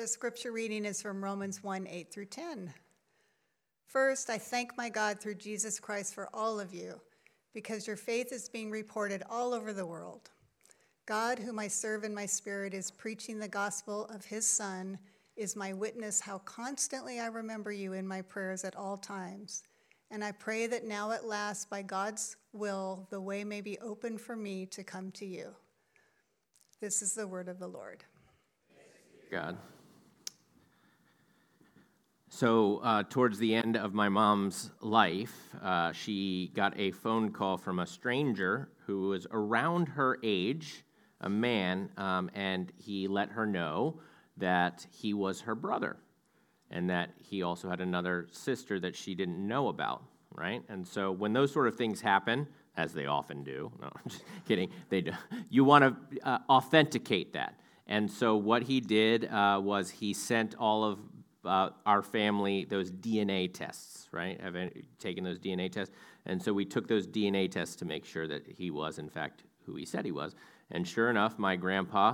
The scripture reading is from Romans 1, 8 through 10. First, I thank my God through Jesus Christ for all of you, because your faith is being reported all over the world. God, whom I serve in my spirit, is preaching the gospel of his Son, is my witness how constantly I remember you in my prayers at all times. And I pray that now at last, by God's will, the way may be open for me to come to you. This is the word of the Lord. God. So towards the end of my mom's life, she got a phone call from a stranger who was around her age, a man, and he let her know that he was her brother and that he also had another sister that she didn't know about, right? And so when those sort of things happen, as they often do, no, I'm just kidding, they do, you want to authenticate that. And so what he did was he sent all of our family those DNA tests, right? Have taken those DNA tests. And so we took those DNA tests to make sure that he was, in fact, who he said he was. And sure enough, my grandpa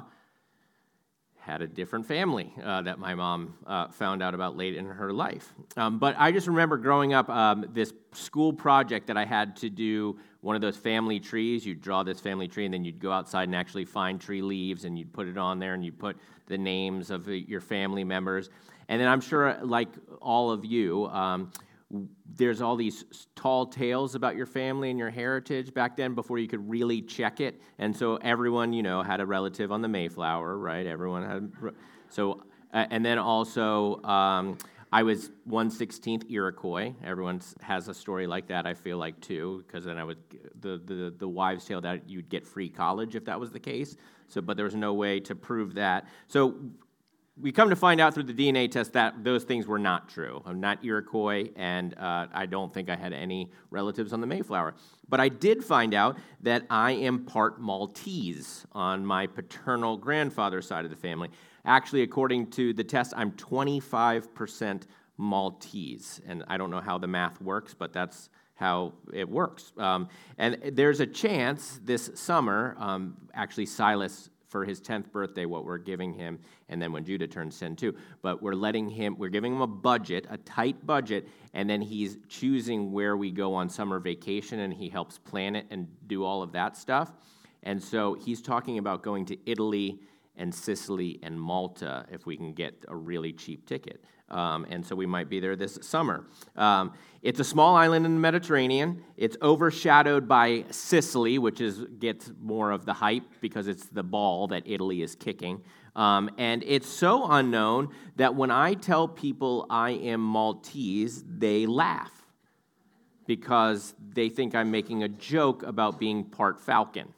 had a different family that my mom found out about late in her life. But I just remember growing up, this school project that I had to do, one of those family trees. You'd draw this family tree, and then you'd go outside and actually find tree leaves, and you'd put it on there, and you'd put the names of your family members. And then I'm sure, like all of you, there's all these tall tales about your family and your heritage back then before you could really check it. And so everyone, had a relative on the Mayflower, right? Everyone had. So, and then also, I was 1/16th Iroquois. Everyone has a story like that, I feel like, too, because then I would, the wives' tale that you'd get free college if that was the case. So, but there was no way to prove that. So we come to find out through the DNA test that those things were not true. I'm not Iroquois, and I don't think I had any relatives on the Mayflower. But I did find out that I am part Maltese on my paternal grandfather's side of the family. Actually, according to the test, I'm 25% Maltese. And I don't know how the math works, but that's how it works. And there's a chance this summer, actually Silas, for his 10th birthday, what we're giving him, and then when Judah turns 10 too, but we're giving him a budget, a tight budget, and then he's choosing where we go on summer vacation, and he helps plan it and do all of that stuff. And so he's talking about going to Italy and Sicily and Malta if we can get a really cheap ticket. And so we might be there this summer. It's a small island in the Mediterranean. It's overshadowed by Sicily, which gets more of the hype because it's the ball that Italy is kicking. And it's so unknown that when I tell people I am Maltese, they laugh because they think I'm making a joke about being part Falcon.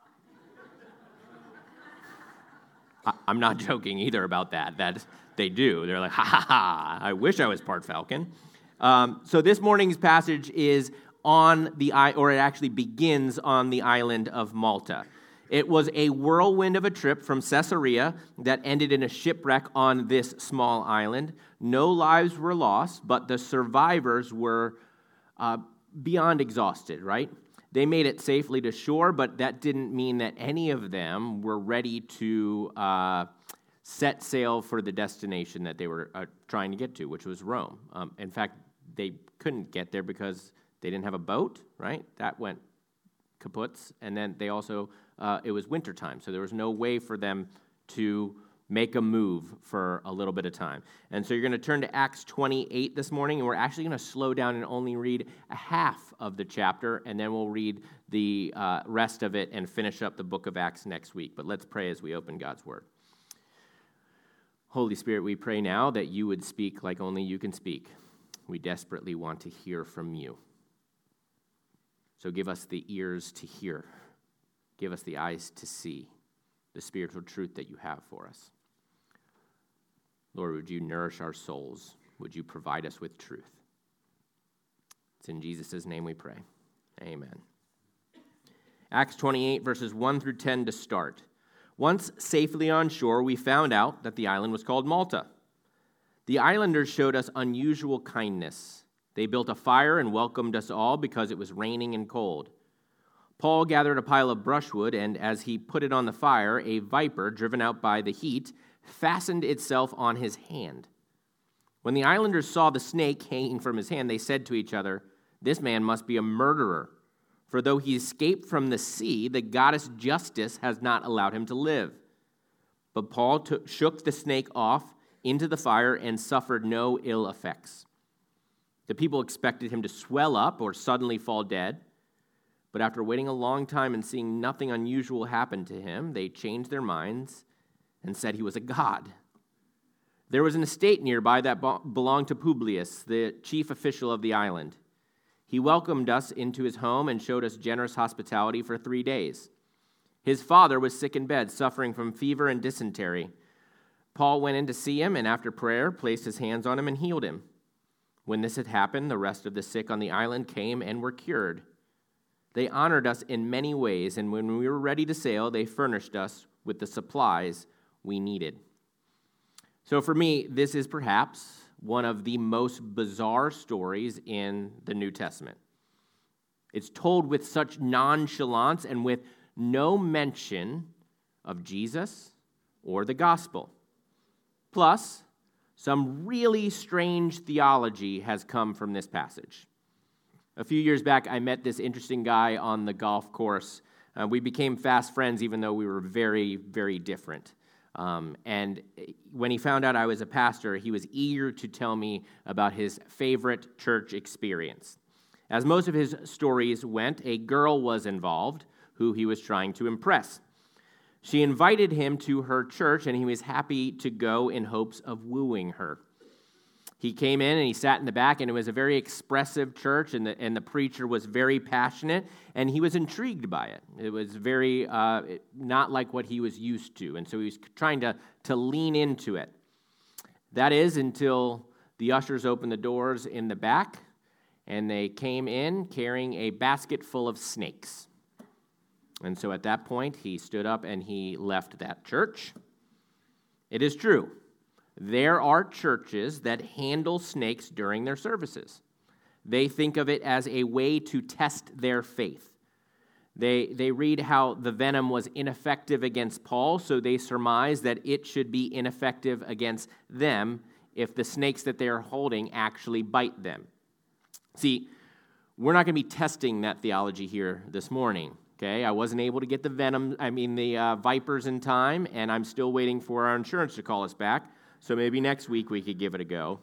I'm not joking either about that. They do. They're like, ha, ha, ha, I wish I was part Falcon. So this morning's passage is it actually begins on the island of Malta. It was a whirlwind of a trip from Caesarea that ended in a shipwreck on this small island. No lives were lost, but the survivors were beyond exhausted, right? They made it safely to shore, but that didn't mean that any of them were ready to set sail for the destination that they were trying to get to, which was Rome. In fact, they couldn't get there because they didn't have a boat, right? That went kaputs. And then they also, it was wintertime, so there was no way for them to make a move for a little bit of time. And so you're going to turn to Acts 28 this morning, and we're actually going to slow down and only read a half of the chapter, and then we'll read the rest of it and finish up the book of Acts next week. But let's pray as we open God's Word. Holy Spirit, we pray now that you would speak like only you can speak. We desperately want to hear from you. So give us the ears to hear. Give us the eyes to see the spiritual truth that you have for us. Lord, would you nourish our souls? Would you provide us with truth? It's in Jesus' name we pray. Amen. Acts 28, verses 1 through 10 to start. Once safely on shore, we found out that the island was called Malta. The islanders showed us unusual kindness. They built a fire and welcomed us all because it was raining and cold. Paul gathered a pile of brushwood, and as he put it on the fire, a viper, driven out by the heat, fastened itself on his hand. When the islanders saw the snake hanging from his hand, they said to each other, "This man must be a murderer, for though he escaped from the sea, the goddess Justice has not allowed him to live." But Paul shook the snake off into the fire and suffered no ill effects. The people expected him to swell up or suddenly fall dead, but after waiting a long time and seeing nothing unusual happen to him, they changed their minds and said he was a god. There was an estate nearby that belonged to Publius, the chief official of the island. He welcomed us into his home and showed us generous hospitality for 3 days. His father was sick in bed, suffering from fever and dysentery. Paul went in to see him, and after prayer, placed his hands on him and healed him. When this had happened, the rest of the sick on the island came and were cured. They honored us in many ways, and when we were ready to sail, they furnished us with the supplies we needed. So for me, this is perhaps one of the most bizarre stories in the New Testament. It's told with such nonchalance and with no mention of Jesus or the gospel. Plus, some really strange theology has come from this passage. A few years back, I met this interesting guy on the golf course. We became fast friends, even though we were very, very different. And when he found out I was a pastor, he was eager to tell me about his favorite church experience. As most of his stories went, a girl was involved who he was trying to impress. She invited him to her church, and he was happy to go in hopes of wooing her. He came in and he sat in the back, and it was a very expressive church, and the preacher was very passionate, and he was intrigued by it. It was very not like what he was used to, and so he was trying to lean into it. That is until the ushers opened the doors in the back, and they came in carrying a basket full of snakes. And so at that point, he stood up and he left that church. It is true. There are churches that handle snakes during their services. They think of it as a way to test their faith. They read how the venom was ineffective against Paul, so they surmise that it should be ineffective against them if the snakes that they're holding actually bite them. See, we're not going to be testing that theology here this morning. Okay, I wasn't able to get the vipers in time, and I'm still waiting for our insurance to call us back, so maybe next week we could give it a go.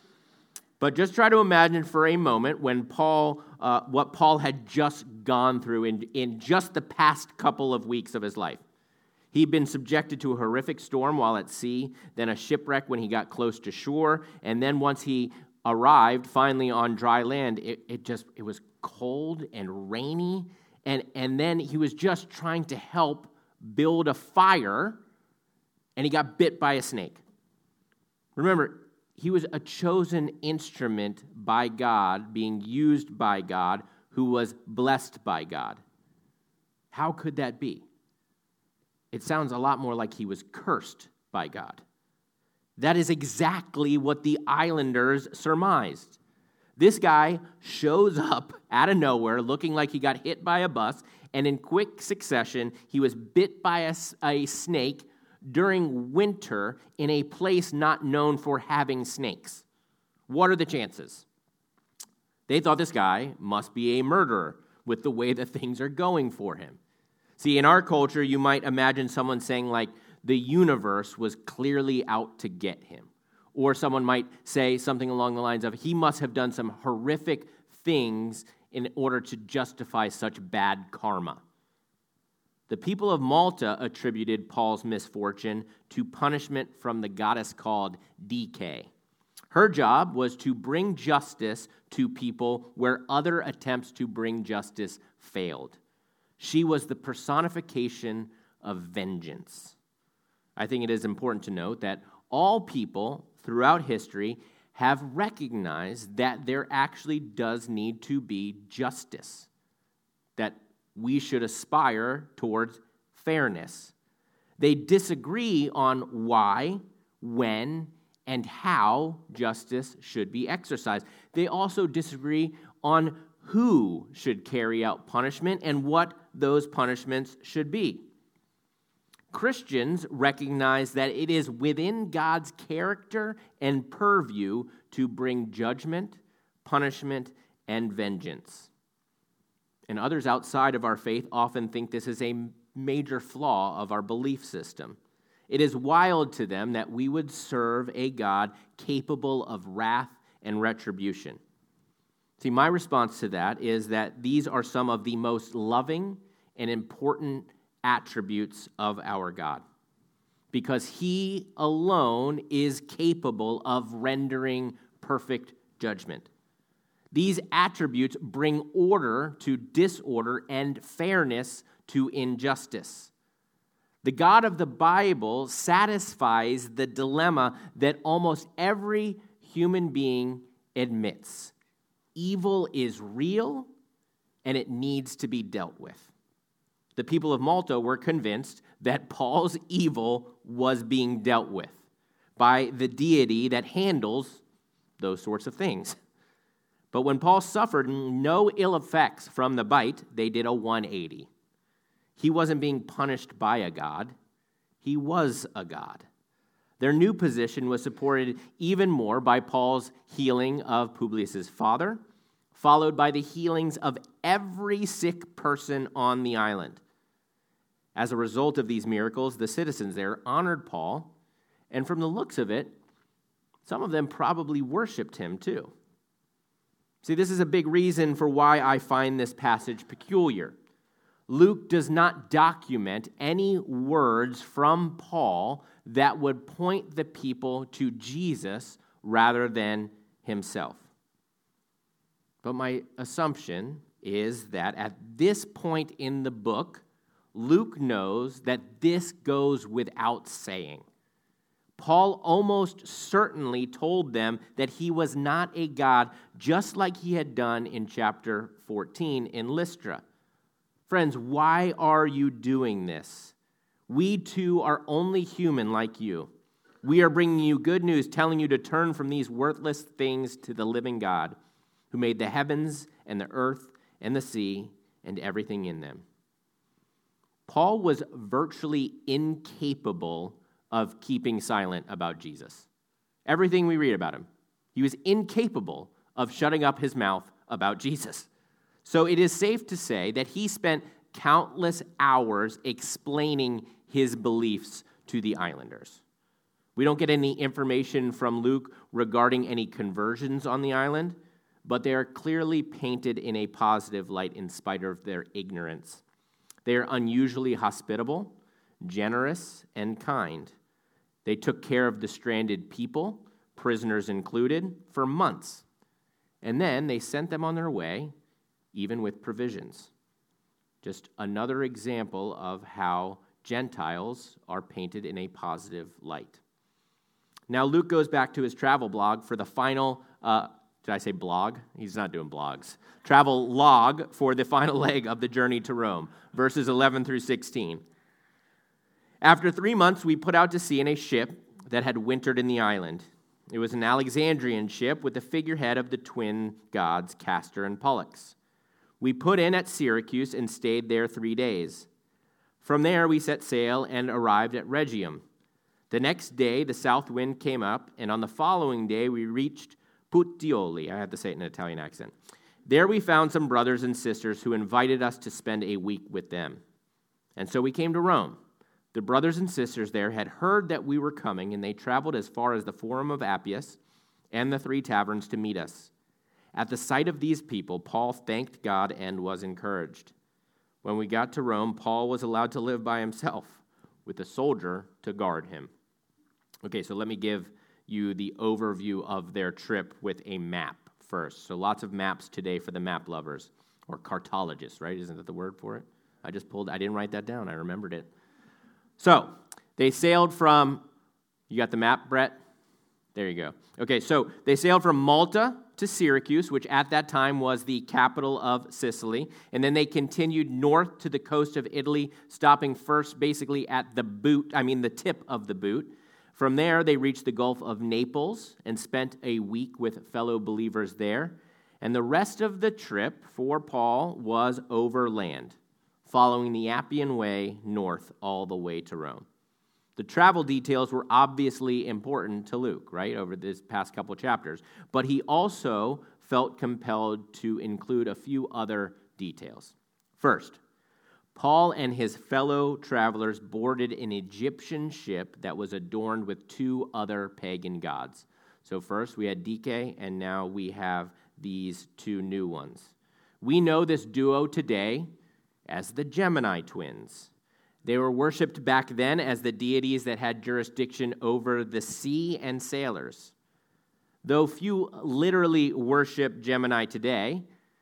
But just try to imagine for a moment when what Paul had just gone through in just the past couple of weeks of his life. He'd been subjected to a horrific storm while at sea, then a shipwreck when he got close to shore, and then once he arrived finally on dry land, it was cold and rainy. And then he was just trying to help build a fire, and he got bit by a snake. Remember, he was a chosen instrument by God, being used by God, who was blessed by God. How could that be? It sounds a lot more like he was cursed by God. That is exactly what the islanders surmised. This guy shows up out of nowhere looking like he got hit by a bus, and in quick succession, he was bit by a snake during winter in a place not known for having snakes. What are the chances? They thought this guy must be a murderer with the way that things are going for him. See, in our culture, you might imagine someone saying, like, the universe was clearly out to get him. Or someone might say something along the lines of, he must have done some horrific things in order to justify such bad karma. The people of Malta attributed Paul's misfortune to punishment from the goddess called Dike. Her job was to bring justice to people where other attempts to bring justice failed. She was the personification of vengeance. I think it is important to note that all people throughout history have recognized that there actually does need to be justice, that we should aspire towards fairness. They disagree on why, when, and how justice should be exercised. They also disagree on who should carry out punishment and what those punishments should be. Christians recognize that it is within God's character and purview to bring judgment, punishment, and vengeance. And others outside of our faith often think this is a major flaw of our belief system. It is wild to them that we would serve a God capable of wrath and retribution. See, my response to that is that these are some of the most loving and important attributes of our God, because He alone is capable of rendering perfect judgment. These attributes bring order to disorder and fairness to injustice. The God of the Bible satisfies the dilemma that almost every human being admits. Evil is real, and it needs to be dealt with. The people of Malta were convinced that Paul's evil was being dealt with by the deity that handles those sorts of things. But when Paul suffered no ill effects from the bite, they did a 180. He wasn't being punished by a god. He was a god. Their new position was supported even more by Paul's healing of Publius' father, followed by the healings of every sick person on the island. As a result of these miracles, the citizens there honored Paul, and from the looks of it, some of them probably worshiped him too. See, this is a big reason for why I find this passage peculiar. Luke does not document any words from Paul that would point the people to Jesus rather than himself. But my assumption is that at this point in the book, Luke knows that this goes without saying. Paul almost certainly told them that he was not a god, just like he had done in chapter 14 in Lystra. Friends, why are you doing this? We too are only human like you. We are bringing you good news, telling you to turn from these worthless things to the living God, who made the heavens and the earth and the sea and everything in them. Paul was virtually incapable of keeping silent about Jesus. Everything we read about him, he was incapable of shutting up his mouth about Jesus. So it is safe to say that he spent countless hours explaining his beliefs to the islanders. We don't get any information from Luke regarding any conversions on the island, but they are clearly painted in a positive light in spite of their ignorance. They are unusually hospitable, generous, and kind. They took care of the stranded people, prisoners included, for months. And then they sent them on their way, even with provisions. Just another example of how Gentiles are painted in a positive light. Now, Luke goes back to his travel blog for the final, did I say blog? He's not doing blogs. Travel log for the final leg of the journey to Rome, verses 11 through 16. After 3 months, we put out to sea in a ship that had wintered in the island. It was an Alexandrian ship with the figurehead of the twin gods Castor and Pollux. We put in at Syracuse and stayed there 3 days. From there, we set sail and arrived at Rhegium. The next day, the south wind came up, and on the following day, we reached Puteoli. I have to say it in an Italian accent. There we found some brothers and sisters who invited us to spend a week with them. And so we came to Rome. The brothers and sisters there had heard that we were coming, and they traveled as far as the Forum of Appius and the 3 taverns to meet us. At the sight of these people, Paul thanked God and was encouraged. When we got to Rome, Paul was allowed to live by himself, with a soldier to guard him. Okay, so let me give you the overview of their trip with a map first. So lots of maps today for the map lovers, or cartologists, right? Isn't that the word for it? I didn't write that down. I remembered it. So they sailed from, you got the map, Brett? There you go. Okay, so they sailed from Malta to Syracuse, which at that time was the capital of Sicily, and then they continued north to the coast of Italy, stopping first basically at the tip of the boot. From there, they reached the Gulf of Naples and spent a week with fellow believers there. And the rest of the trip for Paul was overland, following the Appian Way north all the way to Rome. The travel details were obviously important to Luke, right, over this past couple chapters, but he also felt compelled to include a few other details. First, Paul and his fellow travelers boarded an Egyptian ship that was adorned with two other pagan gods. So first we had Dike, and now we have these two new ones. We know this duo today as the Gemini twins. They were worshipped back then as the deities that had jurisdiction over the sea and sailors. Though few literally worship Gemini today,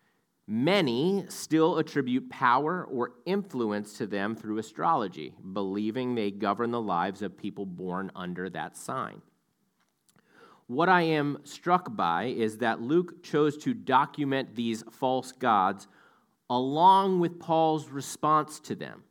many still attribute power or influence to them through astrology, believing they govern the lives of people born under that sign. What I am struck by is that Luke chose to document these false gods along with Paul's response to them,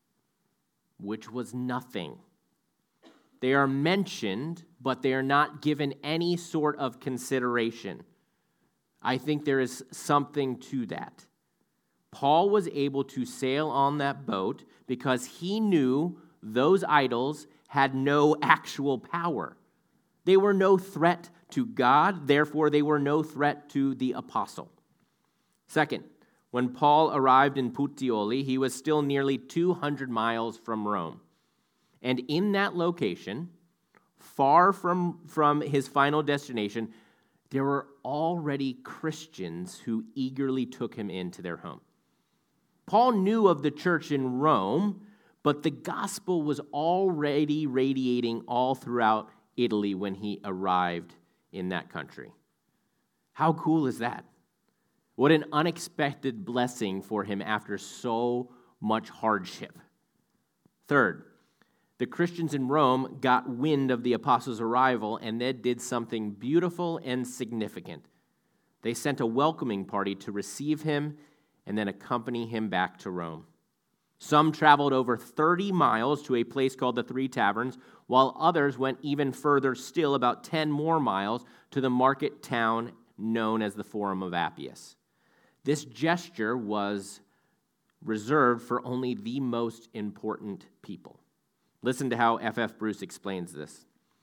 which was nothing. They are mentioned, but they are not given any sort of consideration. I think there is something to that. Paul was able to sail on that boat because he knew those idols had no actual power. They were no threat to God, therefore they were no threat to the apostle. Second, when Paul arrived in Puteoli, he was still nearly 200 miles from Rome. And in that location, far from his final destination, there were already Christians who eagerly took him into their home. Paul knew of the church in Rome, but the gospel was already radiating all throughout Italy when he arrived in that country. How cool is that? What an unexpected blessing for him after so much hardship. Third, the Christians in Rome got wind of the apostles' arrival and then did something beautiful and significant. They sent a welcoming party to receive him and then accompany him back to Rome. Some traveled over 30 miles to a place called the Three Taverns, while others went even further still, about 10 more miles, to the market town known as the Forum of Appius. This gesture was reserved for only the most important people. Listen to how F.F. Bruce explains this.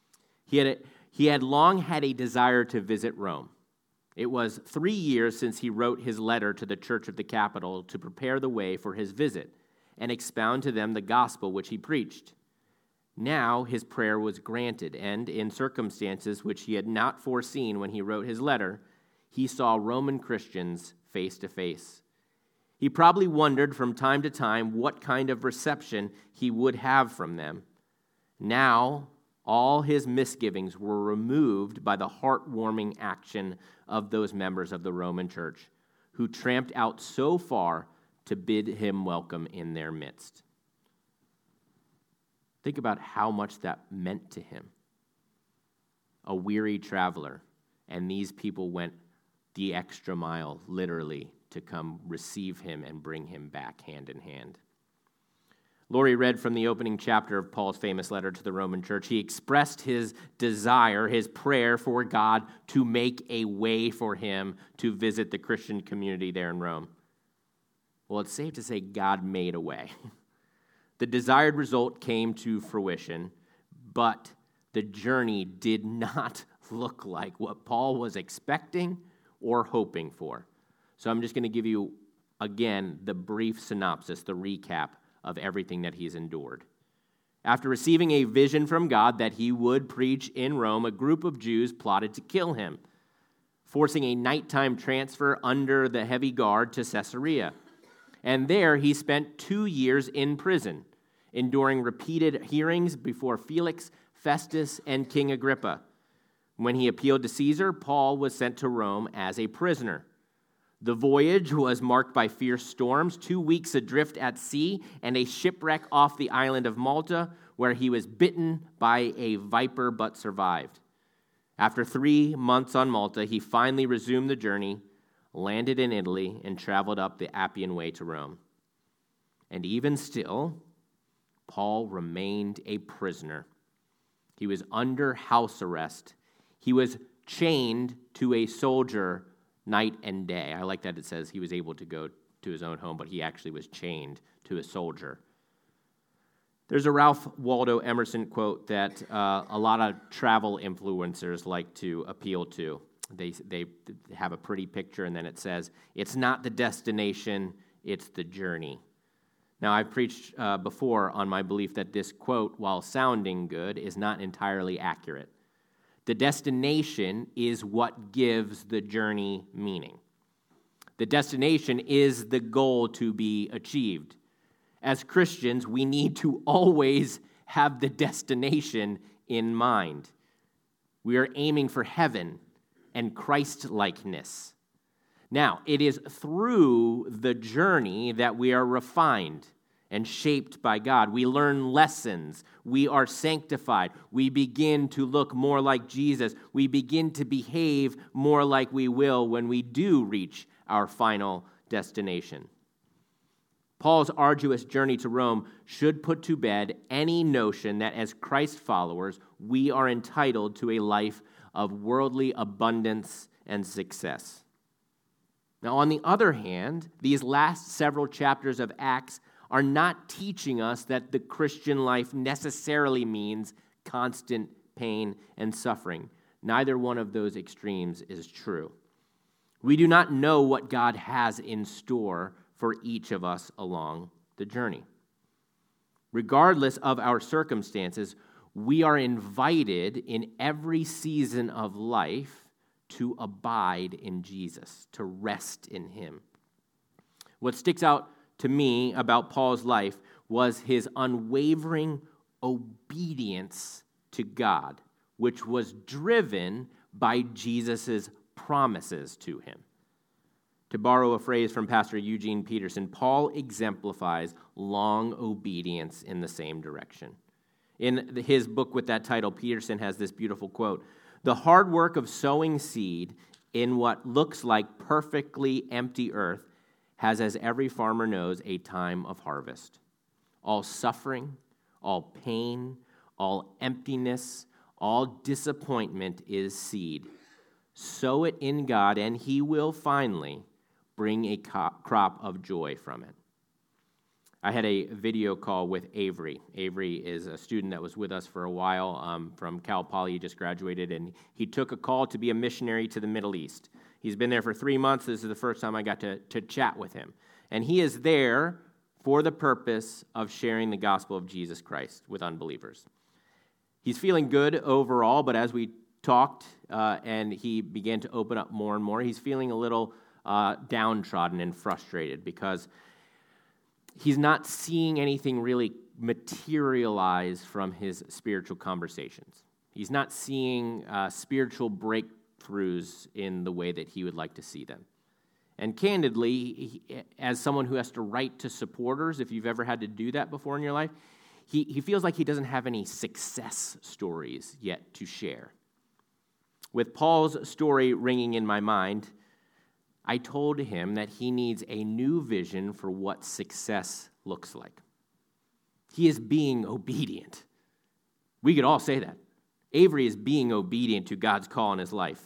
He had long had a desire to visit Rome. It was 3 years since he wrote his letter to the church of the capital to prepare the way for his visit and expound to them the gospel which he preached. Now his prayer was granted, and in circumstances which he had not foreseen when he wrote his letter, he saw Roman Christians face to face. He probably wondered from time to time what kind of reception he would have from them. Now, all his misgivings were removed by the heartwarming action of those members of the Roman church who tramped out so far to bid him welcome in their midst. Think about how much that meant to him. A weary traveler, and these people went the extra mile, literally, to come receive him and bring him back hand in hand. Lori read from the opening chapter of Paul's famous letter to the Roman church. He expressed his desire, his prayer for God to make a way for him to visit the Christian community there in Rome. Well, it's safe to say God made a way. The desired result came to fruition, but the journey did not look like what Paul was expecting or hoping for. So I'm just going to give you, again, the brief synopsis, the recap of everything that he's endured. After receiving a vision from God that he would preach in Rome, a group of Jews plotted to kill him, forcing a nighttime transfer under the heavy guard to Caesarea. And there he spent 2 years in prison, enduring repeated hearings before Felix, Festus, and King Agrippa. When he appealed to Caesar, Paul was sent to Rome as a prisoner. The voyage was marked by fierce storms, 2 weeks adrift at sea, and a shipwreck off the island of Malta, where he was bitten by a viper but survived. After 3 months on Malta, he finally resumed the journey, landed in Italy, and traveled up the Appian Way to Rome. And even still, Paul remained a prisoner. He was under house arrest. He was chained to a soldier night and day. I like that it says he was able to go to his own home, but he actually was chained to a soldier. There's a Ralph Waldo Emerson quote that a lot of travel influencers like to appeal to. They have a pretty picture, and then it says, "It's not the destination, it's the journey." Now, I've preached before on my belief that this quote, while sounding good, is not entirely accurate. The destination is what gives the journey meaning. The destination is the goal to be achieved. As Christians, we need to always have the destination in mind. We are aiming for heaven and Christ-likeness. Now, it is through the journey that we are refined and shaped by God. We learn lessons. We are sanctified. We begin to look more like Jesus. We begin to behave more like we will when we do reach our final destination. Paul's arduous journey to Rome should put to bed any notion that as Christ followers, we are entitled to a life of worldly abundance and success. Now, on the other hand, these last several chapters of Acts are not teaching us that the Christian life necessarily means constant pain and suffering. Neither one of those extremes is true. We do not know what God has in store for each of us along the journey. Regardless of our circumstances, we are invited in every season of life to abide in Jesus, to rest in him. What sticks out to me about Paul's life was his unwavering obedience to God, which was driven by Jesus' promises to him. To borrow a phrase from Pastor Eugene Peterson, Paul exemplifies long obedience in the same direction. In his book with that title, Peterson has this beautiful quote: "The hard work of sowing seed in what looks like perfectly empty earth has, as every farmer knows, a time of harvest. All suffering, all pain, all emptiness, all disappointment is seed. Sow it in God, and he will finally bring a crop of joy from it." I had a video call with Avery. Avery is a student that was with us for a while from Cal Poly. He just graduated, and he took a call to be a missionary to the Middle East. He's been there for 3 months. This is the first time I got to chat with him. And he is there for the purpose of sharing the gospel of Jesus Christ with unbelievers. He's feeling good overall, but as we talked and he began to open up more and more, he's feeling a little downtrodden and frustrated because he's not seeing anything really materialize from his spiritual conversations. He's not seeing spiritual breakthroughs in the way that he would like to see them. And candidly, as someone who has to write to supporters, if you've ever had to do that before in your life, he feels like he doesn't have any success stories yet to share. With Paul's story ringing in my mind, I told him that he needs a new vision for what success looks like. He is being obedient. We could all say that. Avery is being obedient to God's call in his life.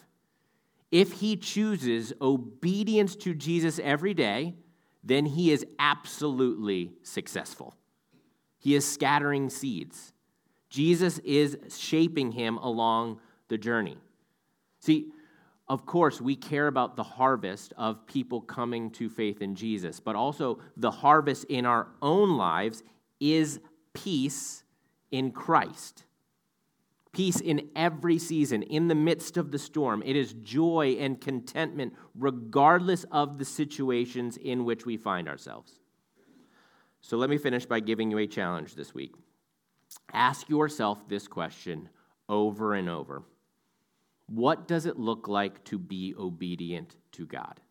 If he chooses obedience to Jesus every day, then he is absolutely successful. He is scattering seeds. Jesus is shaping him along the journey. See, of course, we care about the harvest of people coming to faith in Jesus, but also the harvest in our own lives is peace in Christ. Peace in every season, in the midst of the storm. It is joy and contentment regardless of the situations in which we find ourselves. So let me finish by giving you a challenge this week. Ask yourself this question over and over. What does it look like to be obedient to God?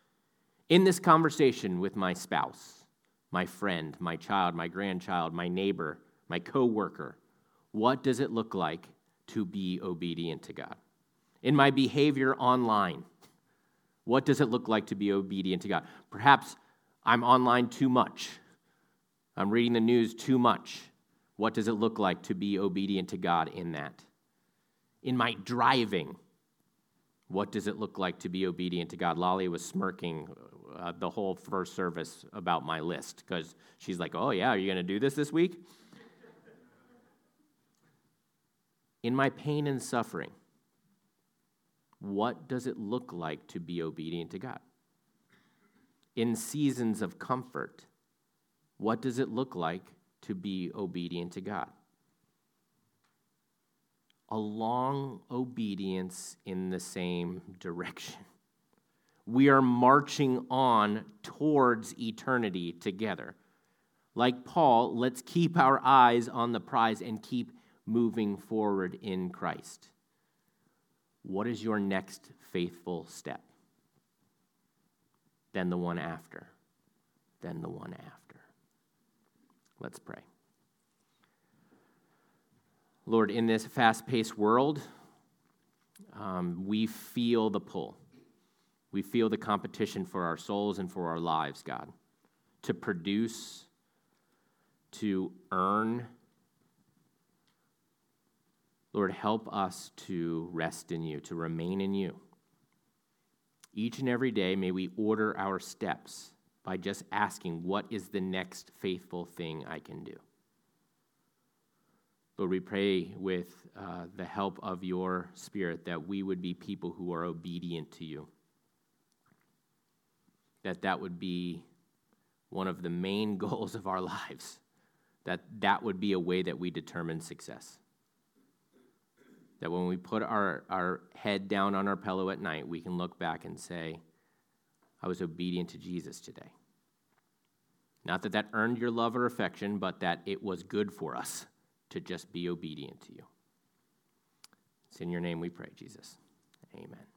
In this conversation with my spouse, my friend, my child, my grandchild, my neighbor, my coworker, what does it look like to be obedient to God? In my behavior online, what does it look like to be obedient to God? Perhaps I'm online too much. I'm reading the news too much. What does it look like to be obedient to God in that? In my driving, What does it look like to be obedient to God? Lolly was smirking the whole first service about my list because she's like, oh, yeah, are you going to do this week? In my pain and suffering, what does it look like to be obedient to God? In seasons of comfort, what does it look like to be obedient to God? A long obedience in the same direction. We are marching on towards eternity together. Like Paul, let's keep our eyes on the prize and keep moving forward in Christ. What is your next faithful step? Then the one after. Then the one after. Let's pray. Lord, in this fast-paced world, we feel the pull. We feel the competition for our souls and for our lives, God, to produce, to earn. Lord, help us to rest in you, to remain in you. Each and every day, may we order our steps by just asking, what is the next faithful thing I can do? Lord, we pray with the help of your Spirit that we would be people who are obedient to you. That would be one of the main goals of our lives. That would be a way that we determine success. That when we put our head down on our pillow at night, we can look back and say, I was obedient to Jesus today. Not that earned your love or affection, but that it was good for us to just be obedient to you. It's in your name we pray, Jesus. Amen.